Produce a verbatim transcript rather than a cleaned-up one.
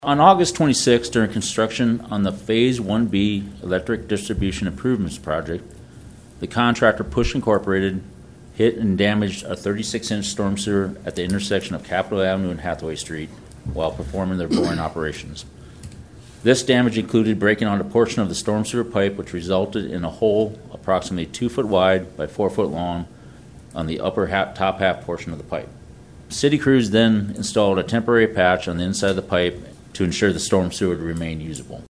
On August twenty-sixth, during construction on the Phase one B Electric Distribution Improvements Project, the contractor Push Incorporated hit and damaged a thirty-six inch storm sewer at the intersection of Capitol Avenue and Hathaway Street while performing their boring operations. This damage included breaking on a portion of the storm sewer pipe, which resulted in a hole approximately two foot wide by four foot long on the upper half, top half portion of the pipe. City crews then installed a temporary patch on the inside of the pipe to ensure the storm sewer would remain usable.